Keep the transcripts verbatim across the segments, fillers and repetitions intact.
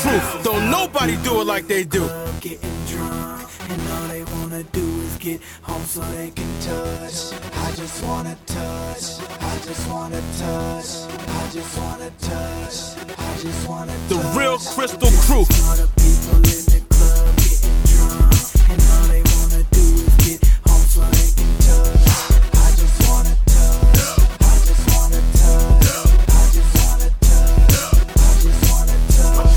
Crew. Don't nobody do it like they do. Getting drunk, and all they wanna do is get home so they can touch. I just wanna touch. I just wanna touch. I just wanna touch. I just wanna touch. The real Crystal Crew. All the people in the club getting drunk, and all they wanna do is get home so they can touch. I just wanna touch. I just wanna touch. I just wanna touch. I just wanna touch.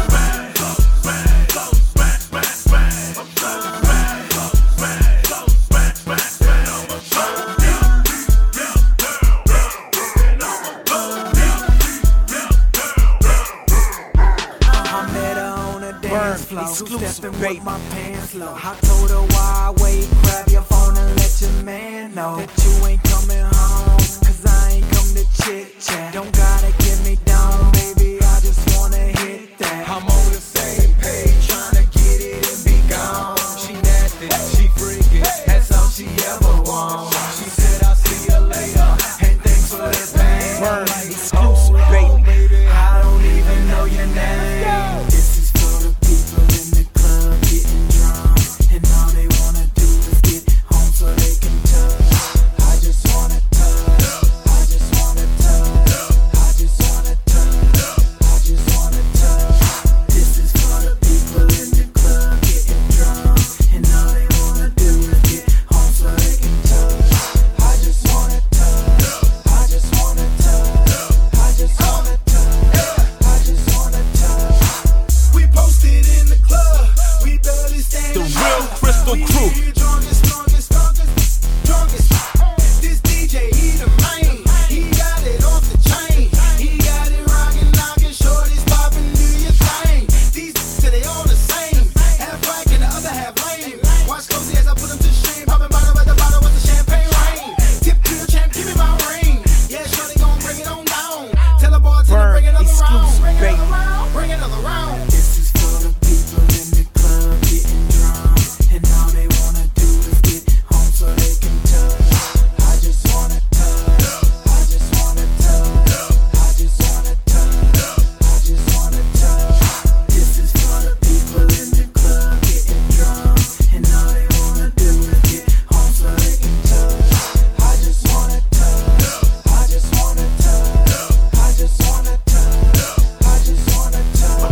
Exclusive, baby. My pants low. I told her why I wait. Grab your phone and let your man know that you ain't coming home. Cause I ain't come to chit chat. Don't gotta get me down, baby. I just wanna hit that. I'm on the same page, tryna get it and be gone. She nasty, she freaky, that's all she ever wants. She said I'll see you later, and thanks for the pain. Word, exclusive, oh, baby. baby. I don't even know your name. This is for the people in the club getting drunk, and all they wanna do is get home so they can touch. I just wanna touch. I just wanna touch. I just wanna touch. I just wanna touch. This is for the people in the club getting drunk, and all they wanna do is get home so they can touch. I just wanna touch. I just wanna touch. I just wanna touch. I just wanna touch. We posted in the club, we barely stand. The real Crystal Crew. We drungest, strongest, strongest, strongest. This D J, he the main. He got it off the chain. He got it rockin', knockin', shorties poppin', do your thing. These say they all the same. Half black and the other half lame. Watch closely as I put them to shame. Poppin' bottle by the bottle with the champagne rain. Tip to the champ, give me my ring. Yeah, shorty gon' bring it on down. Tell the bartender bring another round. Bring another round. Bring another round. This is for the people in the club getting drunk, and all they wanna do is get home so they can touch. I just wanna touch. I just wanna touch. I just wanna touch. I just wanna touch. This is for the people in the club getting drunk, and all they wanna do is get home so they can touch. I just wanna touch. I just wanna touch. I just wanna touch. I just wanna touch.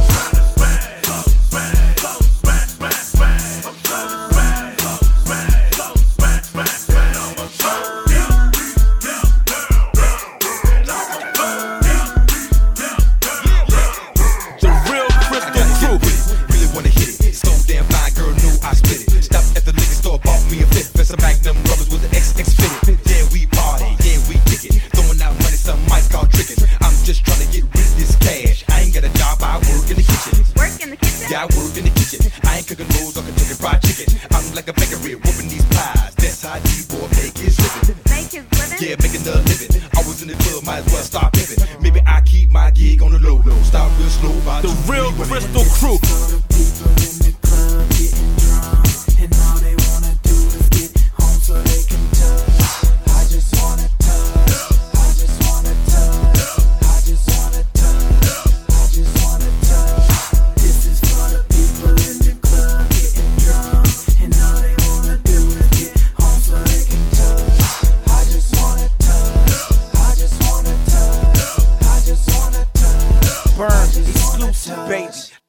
The real Crystal Crew. Really wanna hit it. So damn fine girl knew I spit it. Stopped at the liquor store, bought me a fifth and some Magnum rubbers with the X X fitted. Yeah, we party, yeah, we kick it. Throwing out money, some might call tricking. I'm just trying to get rid of this cash. I ain't got a job, I work in the kitchen. Work in the kitchen? Yeah, I work in the kitchen. I ain't cooking rolls or Kentucky fried chicken. I'm like a bakery, whooping these pies. That's how D-boy make his living. Make his living? Yeah, making a living. I was in the club, might as well start pimping. Maybe I keep my gig on the low low. Start real slow, about The two, real three women. Crystal Crew. For the people in the club getting drunk, and all they wanna do is get home so they can touch. I just wanna touch. I just wanna touch. I just wanna touch. I just wanna touch. This is for the people in the club getting drunk, and all they wanna do is get home so they can touch. I just wanna touch. I just wanna touch. I just wanna touch. Burn, exclusive, baby.